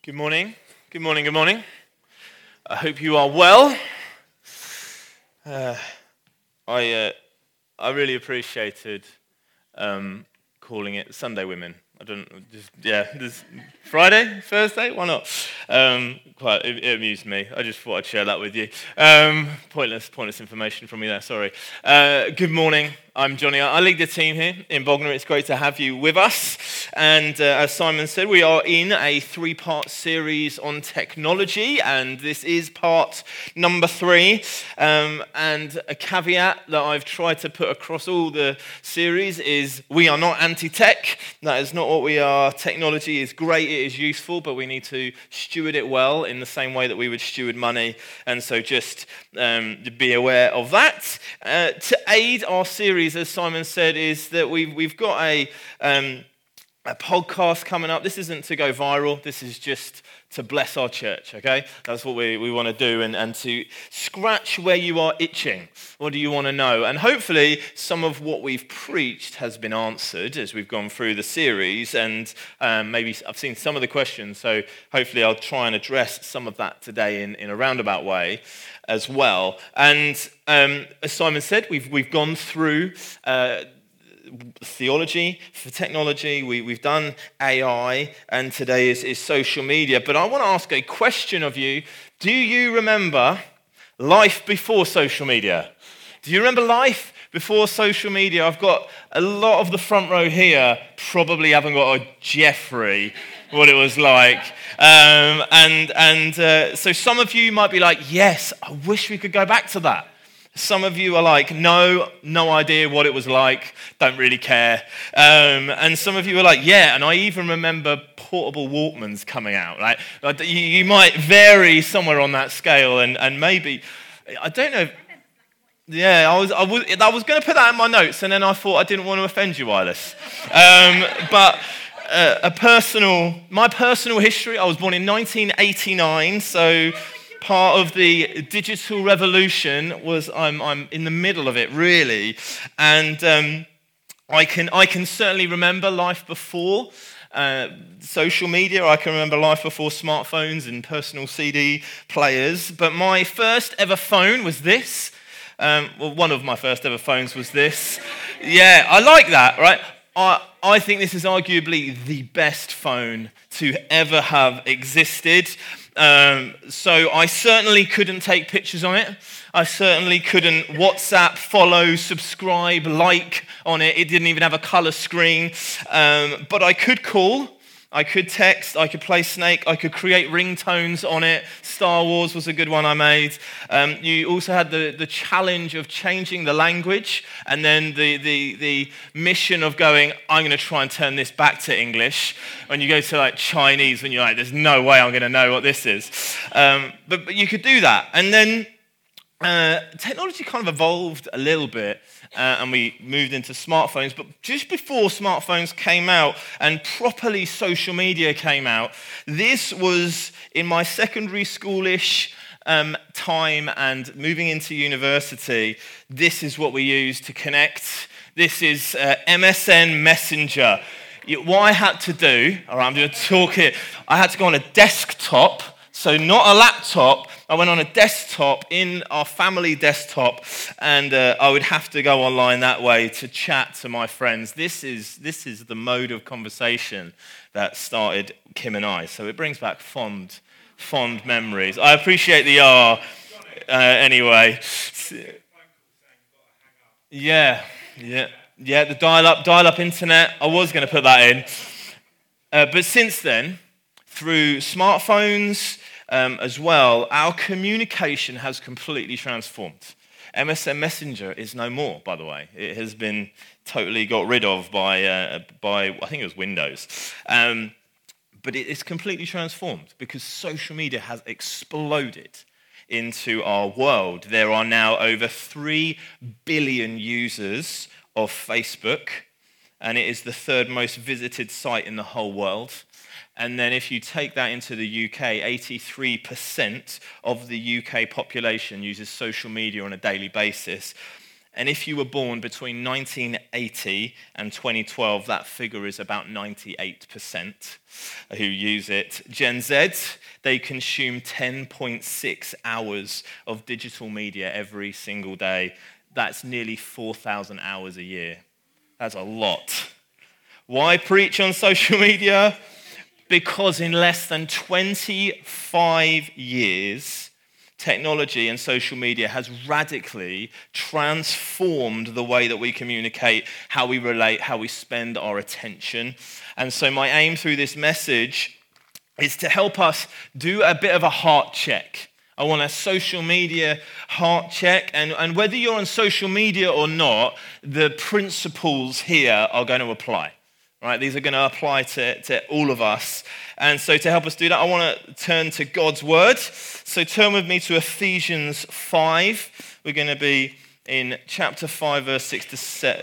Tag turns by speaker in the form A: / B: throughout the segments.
A: Good morning. Good morning. Good morning. I hope you are well. I really appreciated calling it Sunday Women. This Friday, Thursday, why not? It amused me. I just thought I'd share that with you. Pointless information from me there. Sorry. Good morning. I'm Johnny. I lead the team here in Bognor. It's great to have you with us. And as Simon said, we are in a 3-part series on technology, and this is part number 3. And a caveat that I've tried to put across all the series is we are not anti-tech. That is not what we are. Technology is great, it is useful, but we need to steward it well in the same way that we would steward money. And so just be aware of that. To aid our series, as Simon said, is that we've got a podcast coming up. This isn't to go viral. This is just to bless our church, okay? That's what we want to do, and to scratch where you are itching. What do you want to know? And hopefully some of what we've preached has been answered as we've gone through the series, and maybe I've seen some of the questions, so hopefully I'll try and address some of that today in a roundabout way as well. And as Simon said, we've gone through theology for technology, we've done AI, and today is social media. But I want to ask a question of you. Do you remember life before social media? Do you remember life before social media? I've got a lot of the front row here probably haven't got a Jeffrey what it was like. So some of you might be like, yes, I wish we could go back to that. Some of you are like, no idea what it was like, don't really care. And some of you are like, yeah, and I even remember portable Walkmans coming out. Right? You might vary somewhere on that scale, and maybe, I don't know. Yeah, I was going to put that in my notes, and then I thought I didn't want to offend you, Wireless. But my personal history, I was born in 1989, so part of the digital revolution was I'm in the middle of it, really. And I can certainly remember life before social media. I can remember life before smartphones and personal CD players. But my first ever phone was this. One of my first ever phones was this. Yeah, I like that, right? I think this is arguably the best phone to ever have existed. So I certainly couldn't take pictures on it. I certainly couldn't WhatsApp, follow, subscribe, like on it. It didn't even have a color screen. But I could call. I could text, I could play Snake, I could create ringtones on it. Star Wars was a good one I made. You also had the challenge of changing the language, and then the mission of going, I'm going to try and turn this back to English. When you go to like Chinese, when you're like, there's no way I'm going to know what this is. But you could do that. And then technology kind of evolved a little bit, and we moved into smartphones. But just before smartphones came out and properly social media came out, this was in my secondary schoolish time and moving into university. This is what we used to connect. This is MSN Messenger. What I had to do, all right, I'm going to talk here. I had to go on a desktop, so not a laptop. I went on a desktop in our family desktop, and I would have to go online that way to chat to my friends. This is the mode of conversation that started Kim and I. So it brings back fond memories. I appreciate the R anyway. Yeah, the dial-up internet. I was going to put that in, but since then, through smartphones as well, our communication has completely transformed. MSN Messenger is no more, by the way. It has been totally got rid of by I think it was Windows. But it is completely transformed because social media has exploded into our world. There are now over 3 billion users of Facebook, and it is the 3rd most visited site in the whole world. And then if you take that into the UK, 83% of the UK population uses social media on a daily basis. And if you were born between 1980 and 2012, that figure is about 98% who use it. Gen Z, they consume 10.6 hours of digital media every single day. That's nearly 4,000 hours a year. That's a lot. Why preach on social media? Because in less than 25 years, technology and social media has radically transformed the way that we communicate, how we relate, how we spend our attention. And so my aim through this message is to help us do a bit of a heart check. I want a social media heart check. And whether you're on social media or not, the principles here are going to apply. Right? These are going to apply to all of us. And so to help us do that, I want to turn to God's word. So turn with me to Ephesians 5. We're going to be in chapter 5, verse 6 to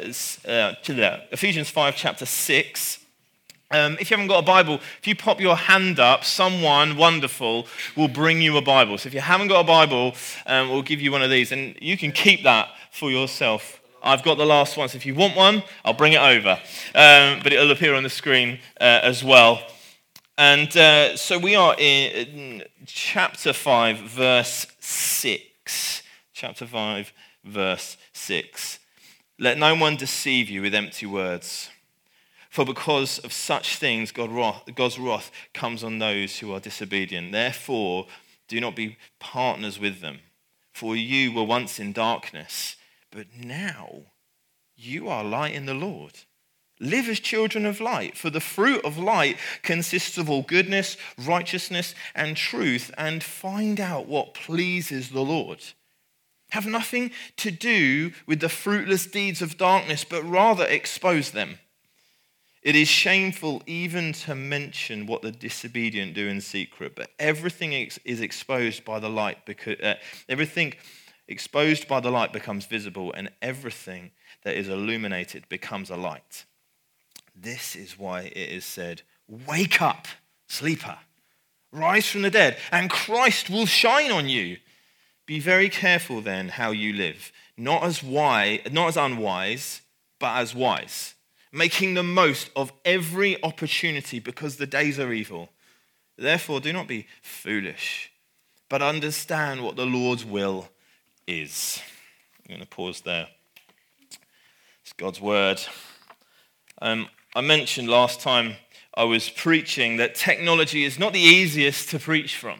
A: 7. Ephesians 5, chapter 6. If you haven't got a Bible, if you pop your hand up, someone wonderful will bring you a Bible. So if you haven't got a Bible, we'll give you one of these. And you can keep that for yourself. I've got the last one, so if you want one, I'll bring it over. But it'll appear on the screen as well. And so we are in chapter 5, verse 6. Chapter 5, verse 6. Let no one deceive you with empty words. For because of such things, God's wrath comes on those who are disobedient. Therefore, do not be partners with them. For you were once in darkness, but now you are light in the Lord. Live as children of light, for the fruit of light consists of all goodness, righteousness, and truth, and find out what pleases the Lord. Have nothing to do with the fruitless deeds of darkness, but rather expose them. It is shameful even to mention what the disobedient do in secret, but everything is exposed by the light, because everything exposed by the light becomes visible, and everything that is illuminated becomes a light. This is why it is said, wake up, sleeper, rise from the dead, and Christ will shine on you. Be very careful then how you live, not as unwise, but as wise, making the most of every opportunity because the days are evil. Therefore, do not be foolish, but understand what the Lord's will is. I'm going to pause there. It's God's word. I mentioned last time I was preaching that technology is not the easiest to preach from.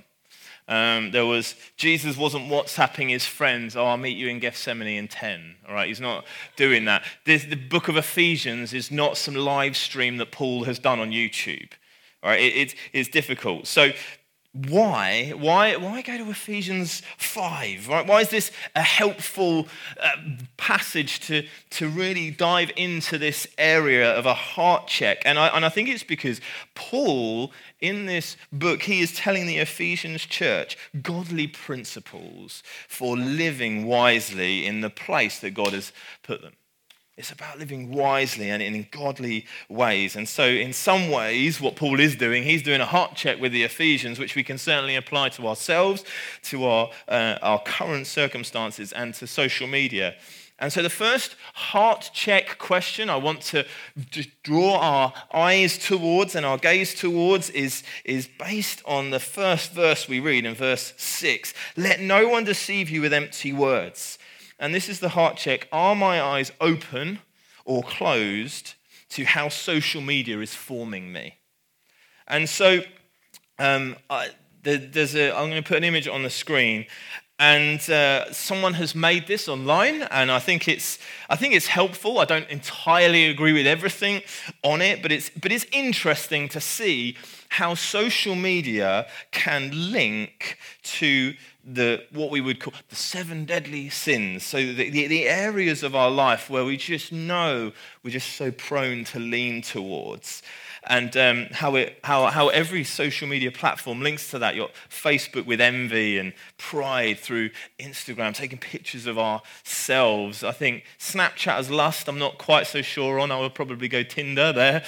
A: Jesus wasn't WhatsApping his friends, I'll meet you in Gethsemane in 10. All right, he's not doing that. The book of Ephesians is not some live stream that Paul has done on YouTube. All right, it's difficult. So why go to Ephesians 5? Right? Why is this a helpful passage to really dive into this area of a heart check? And I think it's because Paul, in this book, he is telling the Ephesians church godly principles for living wisely in the place that God has put them. It's about living wisely and in godly ways. And so in some ways, what Paul is doing, he's doing a heart check with the Ephesians, which we can certainly apply to ourselves, to our current circumstances, and to social media. And so the first heart check question I want to draw our eyes towards and our gaze towards is based on the first verse we read in verse 6. Let no one deceive you with empty words. And this is the heart check. Are my eyes open or closed to how social media is forming me? And so I'm going to put an image on the screen. And someone has made this online, and I think it's helpful. I don't entirely agree with everything on it, but it's interesting to see how social media can link to what we would call the 7 deadly sins. So the areas of our life where we just know we're just so prone to lean towards. And how every social media platform links to that. Your Facebook with envy and pride, through Instagram, taking pictures of ourselves. I think Snapchat as lust, I'm not quite so sure on. I would probably go Tinder there.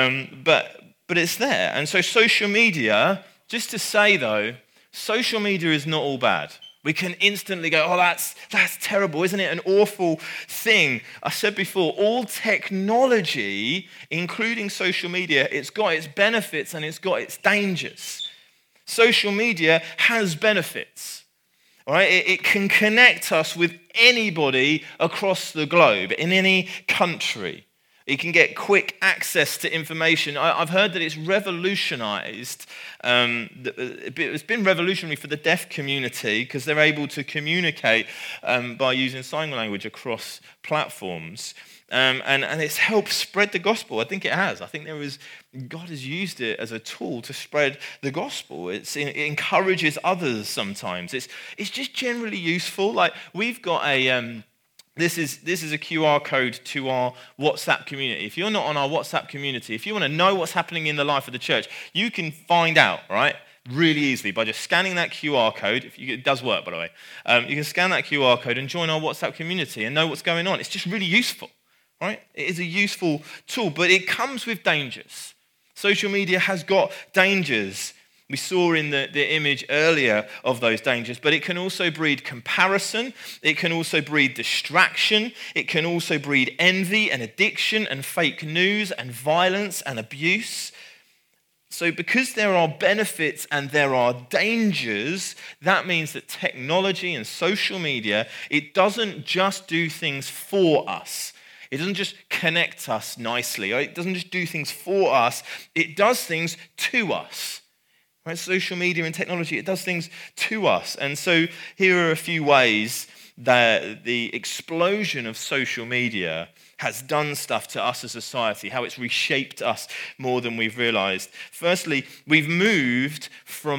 A: But it's there. And so social media, just to say though, social media is not all bad. We can instantly go, oh, that's terrible, isn't it? An awful thing. I said before, all technology, including social media, it's got its benefits and it's got its dangers. Social media has benefits. All right? It can connect us with anybody across the globe, in any country. You can get quick access to information. I've heard that it's revolutionized. It's been revolutionary for the deaf community because they're able to communicate by using sign language across platforms. And it's helped spread the gospel. I think it has. I think God has used it as a tool to spread the gospel. It encourages others sometimes. It's just generally useful. Like we've got a... This is a QR code to our WhatsApp community. If you're not on our WhatsApp community, if you want to know what's happening in the life of the church, you can find out, right, really easily by just scanning that QR code. It does work, by the way. You can scan that QR code and join our WhatsApp community and know what's going on. It's just really useful, right? It is a useful tool, but it comes with dangers. Social media has got dangers. We saw in the image earlier of those dangers, but it can also breed comparison. It can also breed distraction. It can also breed envy and addiction and fake news and violence and abuse. So because there are benefits and there are dangers, that means that technology and social media, it doesn't just do things for us. It doesn't just connect us nicely. It doesn't just do things for us. It does things to us. Right? Social media and technology, it does things to us. And so here are a few ways that the explosion of social media has done stuff to us as a society, how it's reshaped us more than we've realized. Firstly, we've moved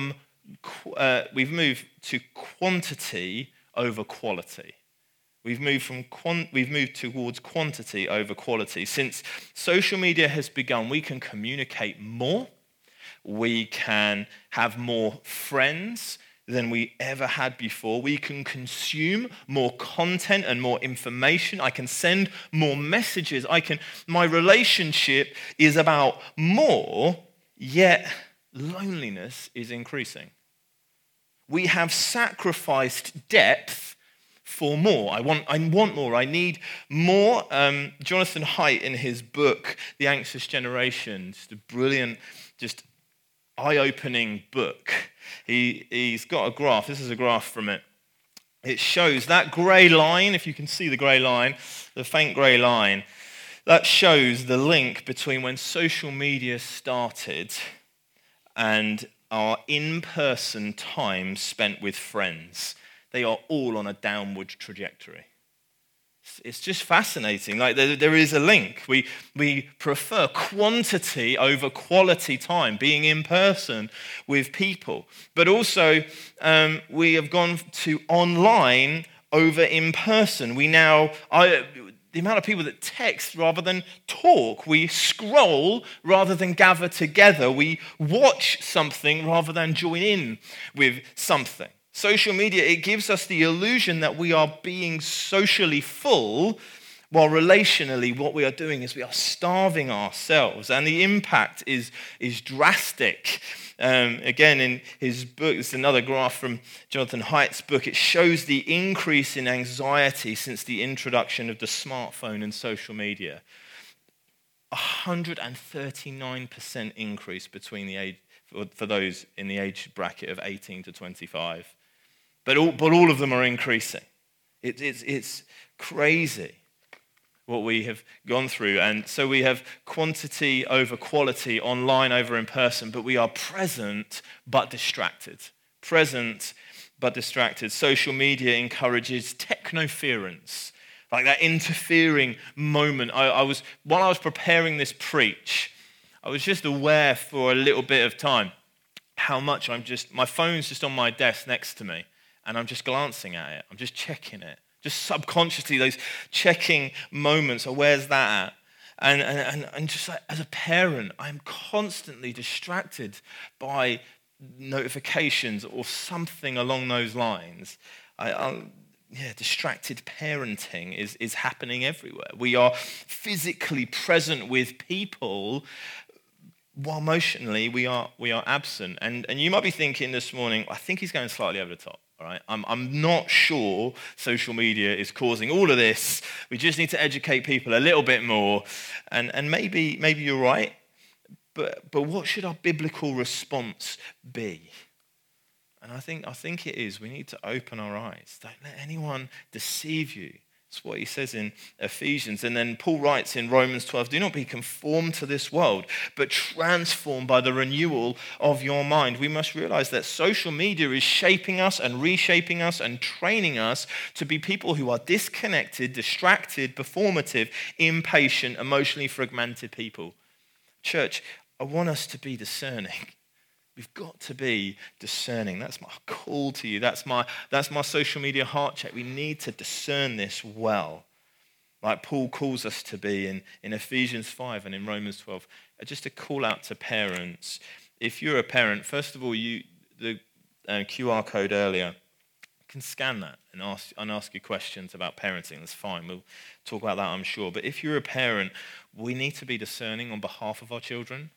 A: to quantity over quality. We've moved towards quantity over quality. Since social media has begun, we can communicate more. We can have more friends than we ever had before. We can consume more content and more information. I can send more messages. My relationship is about more, yet loneliness is increasing. We have sacrificed depth for more. I want more. I need more. Jonathan Haidt, in his book, The Anxious Generation, just a brilliant, just eye-opening book. He's got a graph. This is a graph from it. It shows that grey line, if you can see the grey line, the faint grey line, that shows the link between when social media started and our in-person time spent with friends. They are all on a downward trajectory. It's just fascinating. Like there is a link. We prefer quantity over quality time, being in person with people. But also, we have gone to online over in person. The amount of people that text rather than talk. We scroll rather than gather together. We watch something rather than join in with something. Social media, it gives us the illusion that we are being socially full, while relationally what we are doing is we are starving ourselves. And the impact is drastic. Again, in his book, it's another graph from Jonathan Haidt's book, it shows the increase in anxiety since the introduction of the smartphone and social media. 139% increase for those in the age bracket of 18 to 25. But all of them are increasing. It's crazy what we have gone through. And so we have quantity over quality, online over in person, but we are present but distracted. Present but distracted. Social media encourages technoference, like that interfering moment. While I was preparing this preach, I was just aware for a little bit of time how much my phone's just on my desk next to me. And I'm just glancing at it. I'm just checking it. Just subconsciously, those checking moments. Oh, where's that at? And just like as a parent, I'm constantly distracted by notifications or something along those lines. Distracted parenting is happening everywhere. We are physically present with people while emotionally we are absent. And you might be thinking this morning, I think he's going slightly over the top. All right, I'm not sure social media is causing all of this. We just need to educate people a little bit more, and maybe you're right. But what should our biblical response be? And I think it is we need to open our eyes. Don't let anyone deceive you. That's what he says in Ephesians. And then Paul writes in Romans 12, do not be conformed to this world, but transformed by the renewal of your mind. We must realize that social media is shaping us and reshaping us and training us to be people who are disconnected, distracted, performative, impatient, emotionally fragmented people. Church, I want us to be discerning. We've got to be discerning. That's my call to you. That's my social media heart check. We need to discern this well, like Paul calls us to be in Ephesians 5 and in Romans 12. Just a call out to parents. If you're a parent, first of all, the QR code earlier, you can scan that and ask you questions about parenting. That's fine. We'll talk about that, I'm sure. But if you're a parent, we need to be discerning on behalf of our children.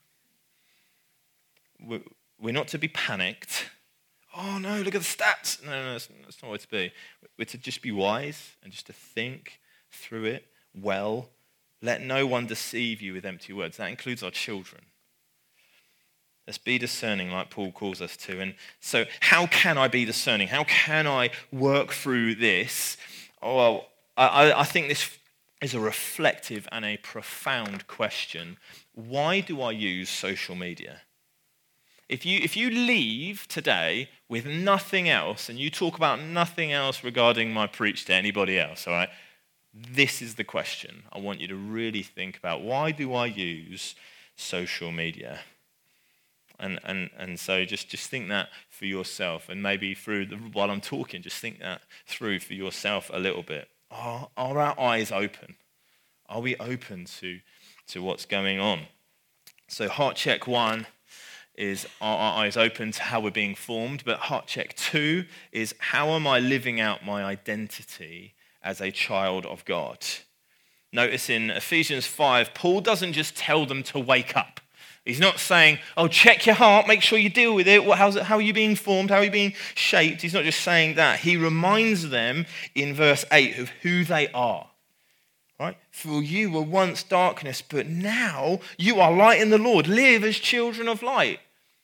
A: We're not to be panicked. Oh no, look at the stats. No, that's not what to be. We're to just be wise and just to think through it well. Let no one deceive you with empty words. That includes our children. Let's be discerning like Paul calls us to. And so how can I be discerning? How can I work through this? Oh, well, I think this is a reflective and a profound question. Why do I use social media? If you leave today with nothing else and you talk about nothing else regarding my preach to anybody else, all right, this is the question I want you to really think about. Why do I use social media? And so just think that for yourself, and maybe while I'm talking, just think that through for yourself a little bit. Are our eyes open? Are we open to what's going on? So heart check 1 is, are our eyes open to how we're being formed? But heart check 2 is, how am I living out my identity as a child of God? Notice in Ephesians 5, Paul doesn't just tell them to wake up. He's not saying, oh, check your heart, make sure you deal with it. How are you being formed? How are you being shaped? He's not just saying that. He reminds them in verse 8 of who they are. Right? For you were once darkness, but now you are light in the Lord. Live as children of light.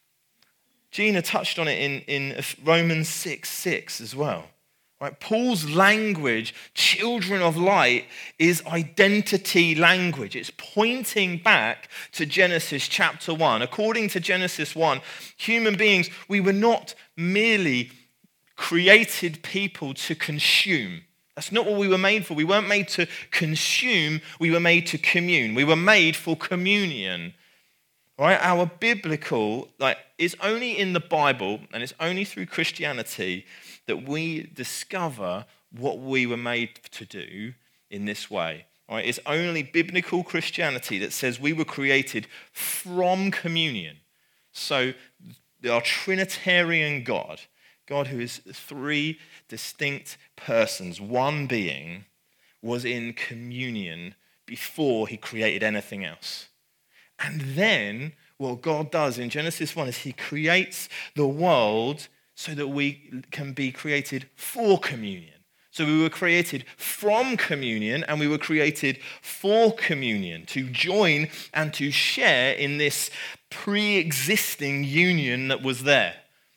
A: Gina touched on it in Romans 6:6 as well. Right? Paul's language, children of light, is identity language. It's pointing back to Genesis chapter 1. According to Genesis 1, human beings, we were not merely created people to consume. That's not what we were made for. We weren't made to consume. We were made to commune. We were made for communion. Right? Our biblical, it's only in the Bible and it's only through Christianity that we discover what we were made to do in this way. Right? It's only biblical Christianity that says we were created from communion. So our Trinitarian God who is 3 distinct persons, one being, was in communion before he created anything else. And then what God does in Genesis 1 is he creates the world so that we can be created for communion. So we were created from communion and we were created for communion, to join and to share in this pre-existing union that was there.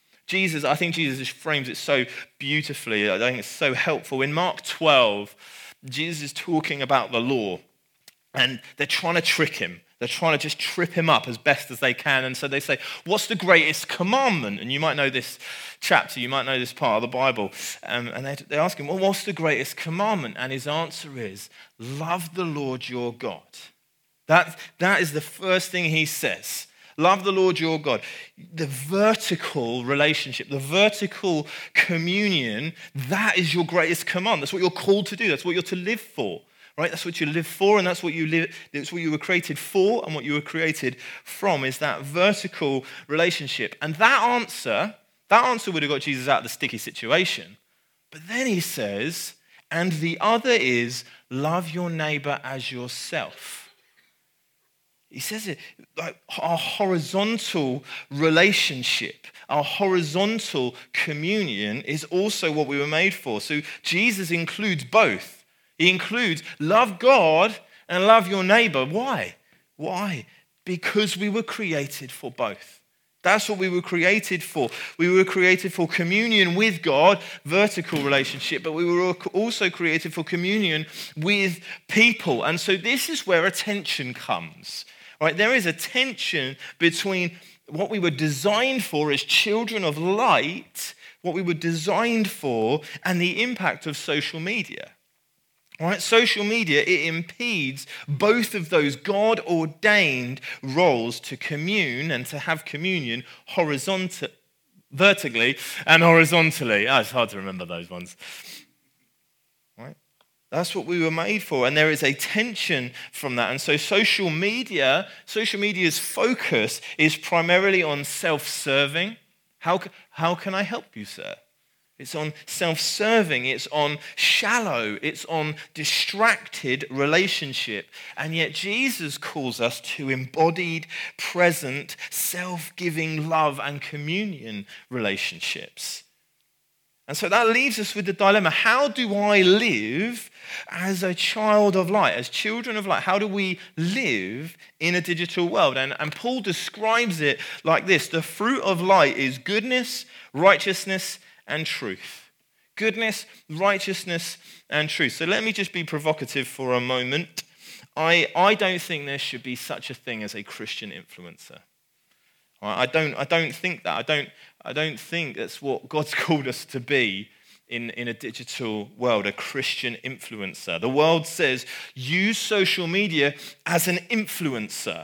A: I think Jesus frames it so beautifully. I think it's so helpful. In Mark 12, Jesus is talking about the law, and they're trying to trick him. They're trying to just trip him up as best as they can. And so they say, what's the greatest commandment? And you might know this chapter, you might know this part of the Bible. And they ask him, well, what's the greatest commandment? And his answer is, love the Lord your God. That is the first thing he says. Love the Lord your God. The vertical relationship, the vertical communion, that is your greatest command. That's what you're called to do. That's what you're to live for. Right? That's what you live for, and that's what you were created for, and what you were created from is that vertical relationship. And that answer would have got Jesus out of the sticky situation. But then he says, and the other is love your neighbor as yourself. He says it like our horizontal relationship, our horizontal communion is also what we were made for. So Jesus includes both. He includes love God and love your neighbor. Why? Why? Because we were created for both. That's what we were created for. We were created for communion with God, vertical relationship, but we were also created for communion with people. And so this is where a tension comes. Right? There is a tension between what we were designed for as children of light, what we were designed for, and the impact of social media. All right, social media, it impedes both of those God-ordained roles to commune and to have communion vertically and horizontally. Oh, it's hard to remember those ones. Right? That's what we were made for, and there is a tension from that. And so social media's focus is primarily on self-serving. How can I help you, sir? It's on self-serving, it's on shallow, it's on distracted relationship. And yet Jesus calls us to embodied, present, self-giving love and communion relationships. And so that leaves us with the dilemma. How do I live as a child of light, as children of light? How do we live in a digital world? And Paul describes it like this. The fruit of light is goodness, righteousness, and truth. Goodness, righteousness, and truth. So let me just be provocative for a moment. I don't think there should be such a thing as a Christian influencer. I don't think that. I don't think that's what God's called us to be in a digital world, a Christian influencer. The world says use social media as an influencer,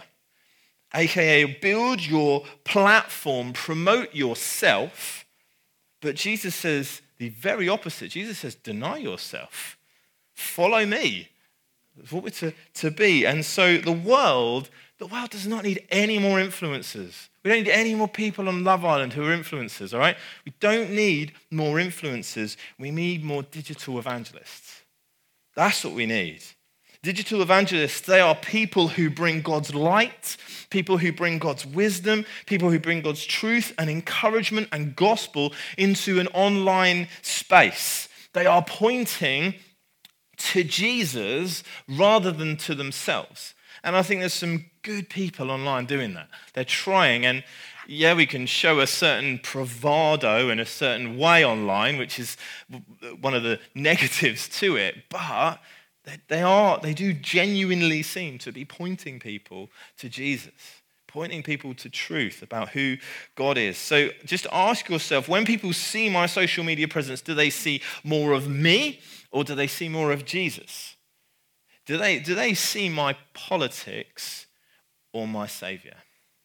A: aka build your platform, promote yourself. But Jesus says the very opposite. Jesus says, deny yourself. Follow me. That's what we're to be. And so the world does not need any more influencers. We don't need any more people on Love Island who are influencers, all right? We don't need more influencers. We need more digital evangelists. That's what we need. Digital evangelists, they are people who bring God's light, people who bring God's wisdom, people who bring God's truth and encouragement and gospel into an online space. They are pointing to Jesus rather than to themselves. And I think there's some good people online doing that. They're trying, and yeah, we can show a certain bravado in a certain way online, which is one of the negatives to it, but they do genuinely seem to be pointing people to Jesus, pointing people to truth about who God is. So just ask yourself, when people see my social media presence, do they see more of me or do they see more of Jesus? Do they see my politics or my Savior?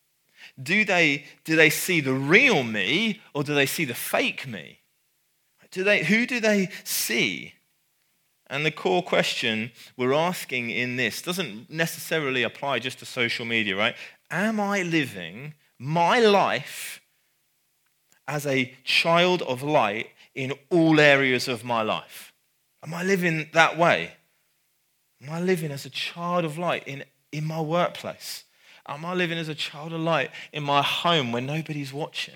A: Do they see the real me or do they see the fake me? Who do they see? And the core question we're asking in this doesn't necessarily apply just to social media, right? Am I living my life as a child of light in all areas of my life? Am I living that way? Am I living as a child of light in my workplace? Am I living as a child of light in my home when nobody's watching?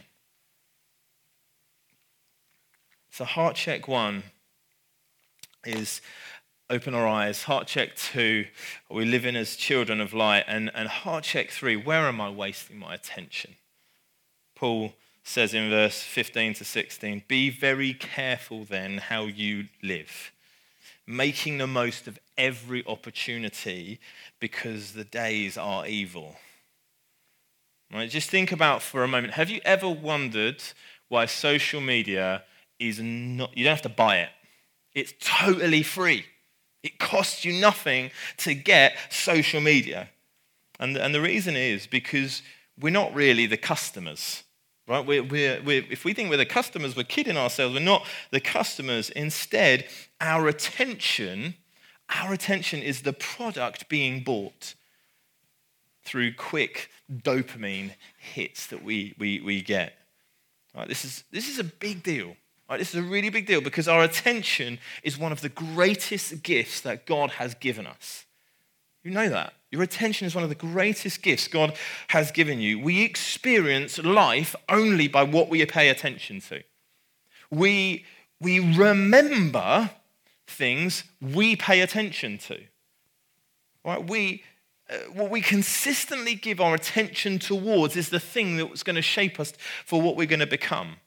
A: So heart check 1 is open our eyes. Heart check 2, are we living as children of light? And heart check 3, where am I wasting my attention? Paul says in verse 15 to 16, be very careful then how you live, making the most of every opportunity because the days are evil. Right, just think about for a moment, have you ever wondered why social media is not, you don't have to buy it. It's totally free. It costs you nothing to get social media. And the reason is because we're not really the customers, right? If we think we're the customers, we're kidding ourselves. We're not the customers. Instead, our attention is the product being bought through quick dopamine hits that we get. Right? This is a big deal. Right, this is a really big deal because our attention is one of the greatest gifts that God has given us. You know that. Your attention is one of the greatest gifts God has given you. We experience life only by what we pay attention to. We remember things we pay attention to. Right? What we consistently give our attention towards is the thing that's going to shape us for what we're going to become.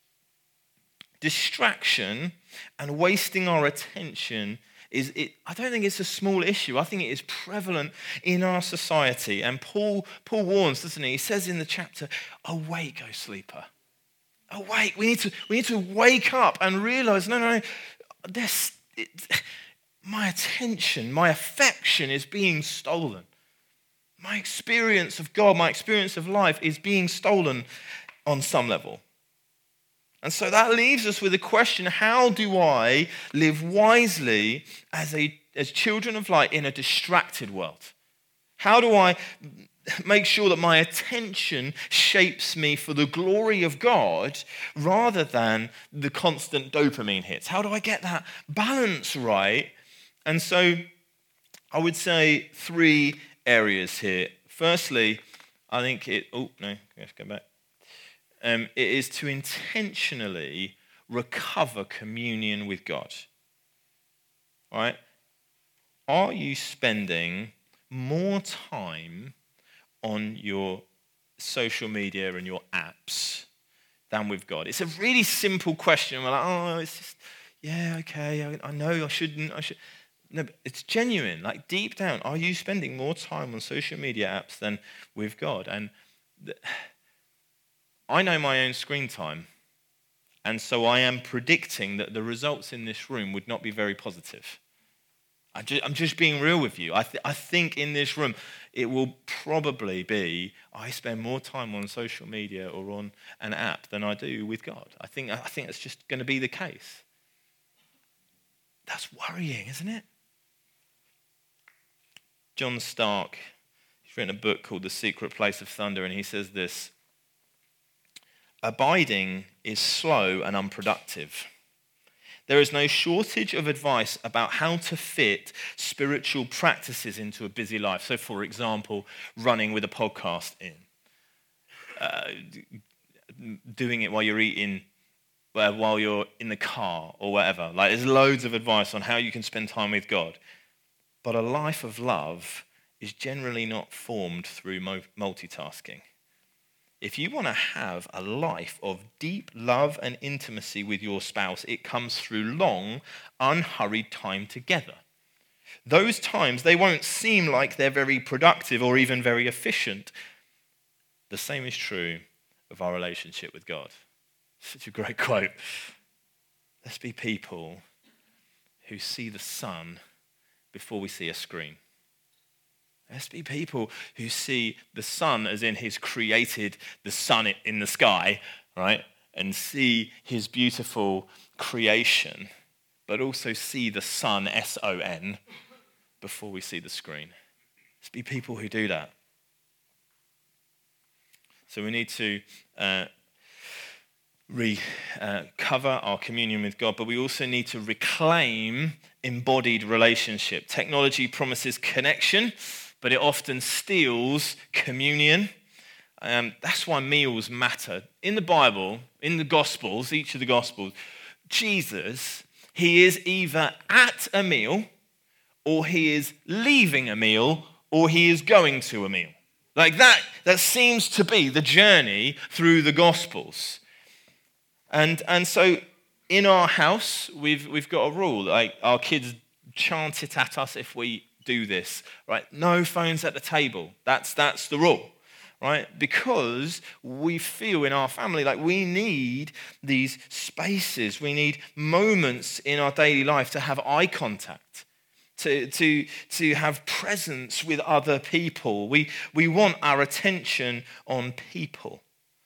A: Distraction and wasting our attention I don't think it's a small issue. I think it is prevalent in our society. And Paul warns, doesn't he? He says in the chapter, awake, O sleeper. Awake. We need to wake up and realize, no. My attention, my affection is being stolen. My experience of God, my experience of life is being stolen on some level. And so that leaves us with a question: how do I live wisely as children of light in a distracted world? How do I make sure that my attention shapes me for the glory of God rather than the constant dopamine hits? How do I get that balance right? And so I would say 3 areas here. Firstly, I think let's go back. It is to intentionally recover communion with God. All right? Are you spending more time on your social media and your apps than with God? It's a really simple question. We're like, it's just, yeah, okay, I know I shouldn't. No, but it's genuine. Like deep down, are you spending more time on social media apps than with God? And I know my own screen time, and so I am predicting that the results in this room would not be very positive. I'm just being real with you. I think in this room, it will probably be I spend more time on social media or on an app than I do with God. I think that's just going to be the case. That's worrying, isn't it? John Stark, he's written a book called The Secret Place of Thunder, and he says this: abiding is slow and unproductive. There is no shortage of advice about how to fit spiritual practices into a busy life. So, for example, running with a podcast in, doing it while you're eating, while you're in the car or whatever. Like, there's loads of advice on how you can spend time with God. But a life of love is generally not formed through multitasking. If you want to have a life of deep love and intimacy with your spouse, it comes through long, unhurried time together. Those times, they won't seem like they're very productive or even very efficient. The same is true of our relationship with God. Such a great quote. Let's be people who see the sun before we see a screen. Let's be people who see the sun as in he's created the sun in the sky, right? And see his beautiful creation, but also see the sun, S-O-N, before we see the screen. Let's be people who do that. So we need to recover our communion with God, but we also need to reclaim embodied relationship. Technology promises connection, but it often steals communion. That's why meals matter. In the Bible, in the Gospels, each of the Gospels, Jesus, he is either at a meal, or he is leaving a meal, or he is going to a meal. Like that seems to be the journey through the Gospels. And so in our house, we've got a rule. Like our kids chant it at us if we do this, right? No phones at the table. That's the rule, right? Because we feel in our family like we need these spaces. We need moments in our daily life to have eye contact, to have presence with other people. We want our attention on people.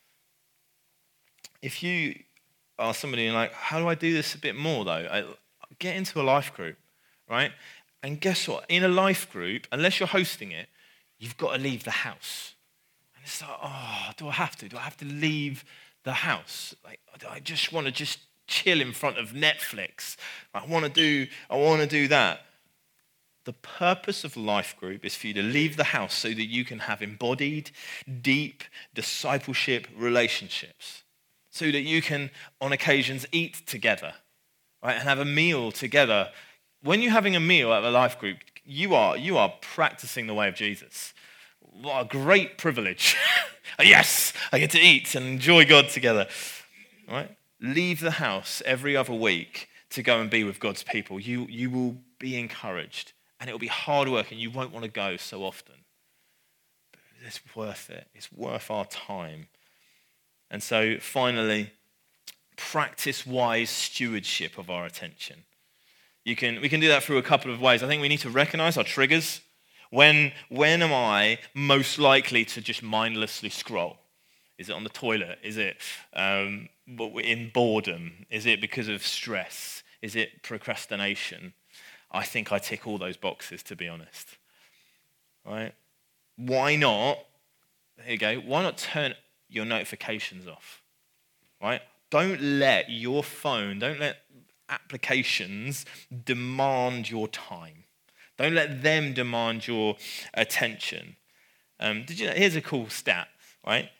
A: If you are somebody and like, how do I do this a bit more though? Get into a life group, right? And guess what? In a life group, unless you're hosting it, you've got to leave the house. And it's like, do I have to? Do I have to leave the house? Like, I just want to chill in front of Netflix. I want to do that. The purpose of Life Group is for you to leave the house so that you can have embodied, deep discipleship relationships, so that you can, on occasions, eat together, right, and have a meal together. When you're having a meal at a Life Group, you are practicing the way of Jesus. What a great privilege. Yes, I get to eat and enjoy God together. Right? Leave the house every other week to go and be with God's people. You will be encouraged, and it will be hard work, and you won't want to go so often. But it's worth it. It's worth our time. And so finally, practice wise stewardship of our attention. We can do that through a couple of ways. I think we need to recognize our triggers. When am I most likely to just mindlessly scroll? Is it on the toilet? Is it in boredom? Is it because of stress? Is it procrastination? I think I tick all those boxes, to be honest. Right? Why not? Here you go. Why not turn your notifications off? Right? Don't let your phone, don't let applications demand your time. Don't let them demand your attention. Did you know? Here's a cool stat, right?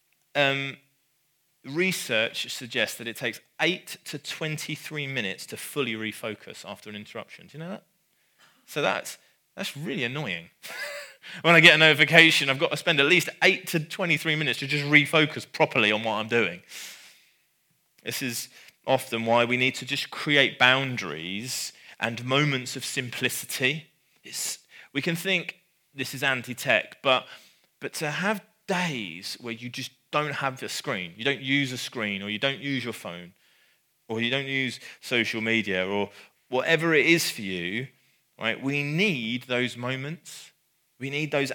A: Research suggests that it takes 8 to 23 minutes to fully refocus after an interruption. Do you know that? So that's really annoying. When I get a notification, I've got to spend at least 8 to 23 minutes to just refocus properly on what I'm doing. This is often why we need to just create boundaries and moments of simplicity. We can think this is anti-tech, but to have days where you just don't have the screen, you don't use a screen, or you don't use your phone, or you don't use social media, or whatever it is for you, right? We need those moments. We need those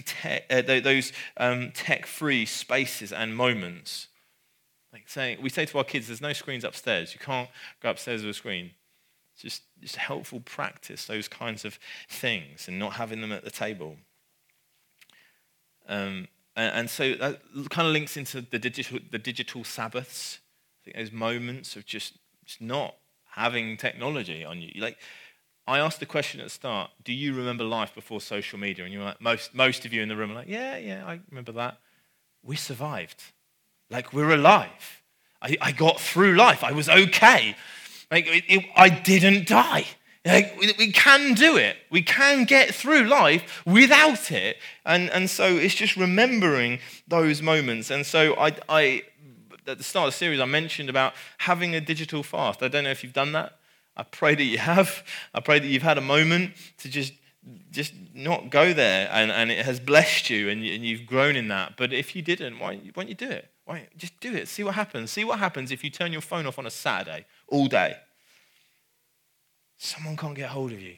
A: tech-free spaces and moments. We say to our kids, there's no screens upstairs. You can't go upstairs with a screen. It's just helpful practice, those kinds of things, and not having them at the table. And so that kind of links into the digital Sabbaths. I think those moments of just not having technology on you. I asked the question at the start, do you remember life before social media? And you're like, most of you in the room are like, yeah, I remember that. We survived. We're alive. I got through life. I was okay. I didn't die. We can do it. We can get through life without it. And so it's just remembering those moments. And so I at the start of the series, I mentioned about having a digital fast. I don't know if you've done that. I pray that you have. I pray that you've had a moment to just not go there, and it has blessed you, and you've grown in that. But if you didn't, why don't you do it? Why just do it? See what happens. See what happens if you turn your phone off on a Saturday all day. Someone can't get hold of you.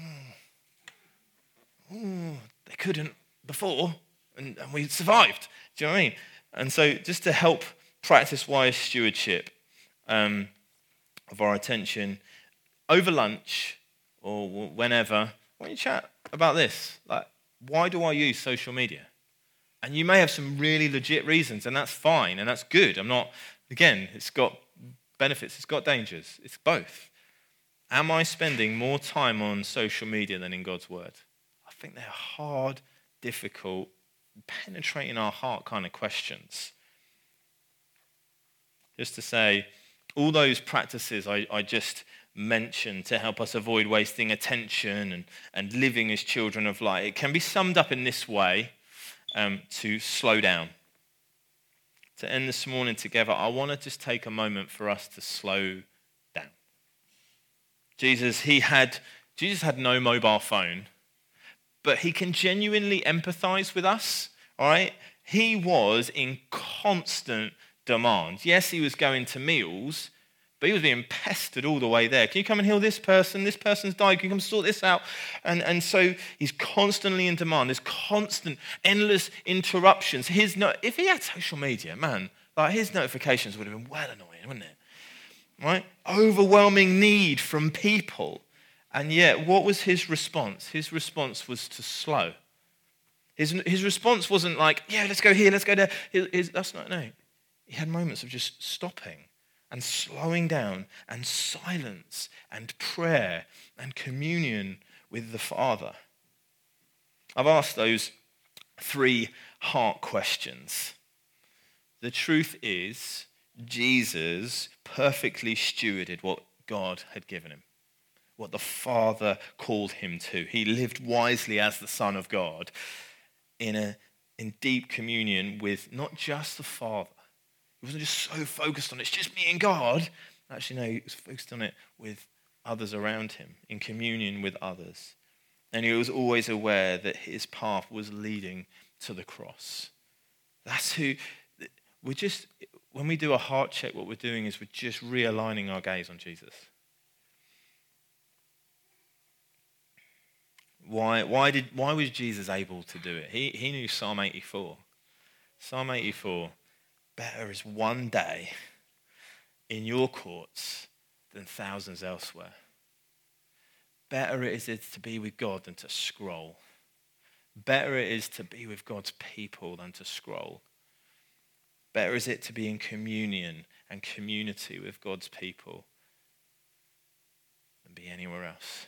A: They couldn't before, and we survived. Do you know what I mean? And so just to help practice wise stewardship of our attention, over lunch or whenever, why don't you chat about this? Why do I use social media? And you may have some really legit reasons, and that's fine, and that's good. It's got benefits, it's got dangers. It's both. Am I spending more time on social media than in God's word? I think they're hard, difficult, penetrating our heart kind of questions. Just to say, all those practices I just mentioned to help us avoid wasting attention and living as children of light, it can be summed up in this way, to slow down. To end this morning together, I want to just take a moment for us to slow down. Jesus had no mobile phone, but he can genuinely empathize with us, all right? He was in constant demand. Yes, he was going to meals, but he was being pestered all the way there. Can you come and heal this person? This person's died. Can you come sort this out? And so he's constantly in demand. There's constant, endless interruptions. If he had social media, man, his notifications would have been well annoying, wouldn't it? Right? Overwhelming need from people. And yet, what was his response? His response was to slow. His response wasn't let's go here, let's go there. No. He had moments of just stopping and slowing down and silence and prayer and communion with the Father? I've asked those 3 heart questions. The truth is, Jesus perfectly stewarded what God had given him, what the Father called him to. He lived wisely as the Son of God in deep communion with not just the Father. He wasn't just so focused on it's just me and God. Actually, no, he was focused on it with others around him, in communion with others. And he was always aware that his path was leading to the cross. That's who, when we do a heart check, what we're doing is we're just realigning our gaze on Jesus. Why was Jesus able to do it? He knew Psalm 84. Psalm 84, better is one day in your courts than thousands elsewhere. Better it is to be with God than to scroll. Better it is to be with God's people than to scroll. Better is it to be in communion and community with God's people than be anywhere else.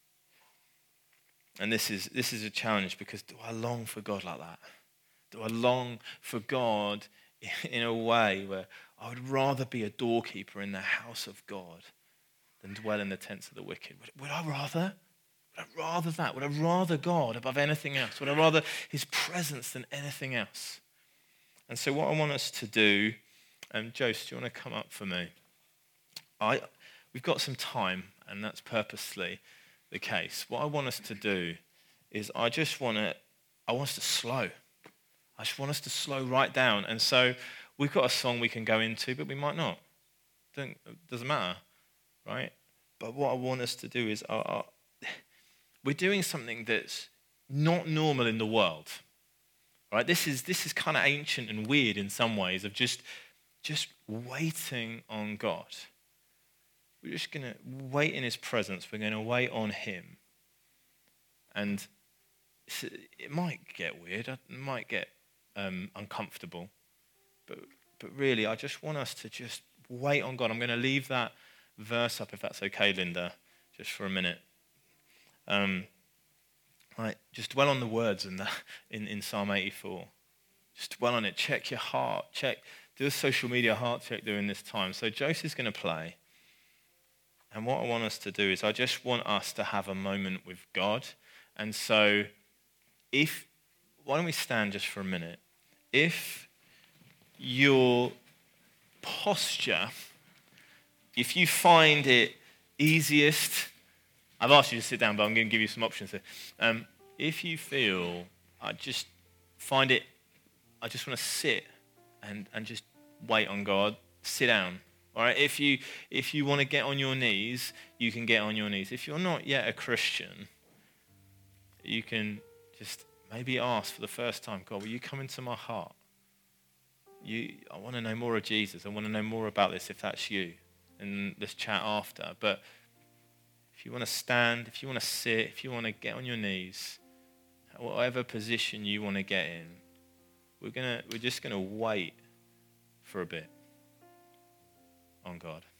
A: And this is a challenge, because do I long for God like that? Do I long for God in a way where I would rather be a doorkeeper in the house of God than dwell in the tents of the wicked? Would I rather? Would I rather that? Would I rather God above anything else? Would I rather his presence than anything else? And so what I want us to do, Jose, do you want to come up for me? We've got some time, and that's purposely the case. What I want us to do is I want us to slow. I just want us to slow right down. And so we've got a song we can go into, but we might not. Doesn't matter, right? But what I want us to do is we're doing something that's not normal in the world, right? This is kind of ancient and weird in some ways, of just waiting on God. We're just going to wait in his presence. We're going to wait on him. And it might get weird. It might get uncomfortable. But really, I just want us to just wait on God. I'm going to leave that verse up, if that's okay, Linda, just for a minute. Just dwell on the words in Psalm 84. Just dwell on it. Check your heart. Do a social media heart check during this time. So Joseph's going to play. And what I want us to do is I just want us to have a moment with God. And so why don't we stand just for a minute? If your posture, if you find it easiest, I've asked you to sit down, but I'm going to give you some options here. If you feel, I just want to sit and just wait on God, sit down. All right, if you want to get on your knees, you can get on your knees. If you're not yet a Christian, you can just maybe ask for the first time, God, will you come into my heart? I want to know more of Jesus. I want to know more about this, if that's you. And let's chat after. But if you want to stand, if you want to sit, if you want to get on your knees, whatever position you want to get in, we're just going to wait for a bit on God.